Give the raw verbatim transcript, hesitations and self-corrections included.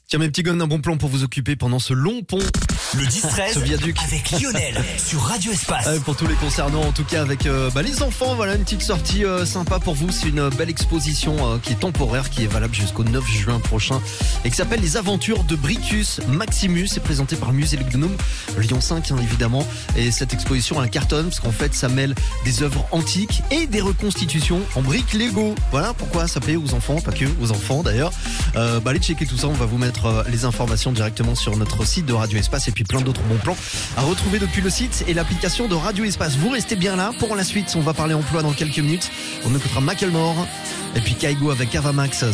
Tiens mes petits gars, un bon plan pour vous occuper pendant ce long pont. Le dix treize Ce viaduc. avec Lionel sur Radio Espace. Ouais, pour tous les concernants, en tout cas avec euh, bah, les enfants, voilà une petite sortie euh, sympa pour vous. C'est une belle exposition euh, qui est temporaire, qui est valable jusqu'au neuf juin prochain et qui s'appelle Les Aventures de Bricus Maximus. C'est présenté par le musée Le Gnome, Lyon cinq hein, évidemment. Et cette exposition elle cartonne parce qu'en fait ça mêle des œuvres antiques et des reconstitutions en briques Lego. Voilà pourquoi ça plaît aux enfants, pas que aux enfants d'ailleurs. Euh, bah, allez checker tout ça, on va vous mettre euh, les informations directement sur notre site de Radio Espace et puis plein d'autres bons plans à retrouver depuis le site et l'application de Radio Espace. Vous restez bien là pour la suite, on va parler emploi dans quelques minutes. On écoutera Macklemore et puis Kaigo avec Avamax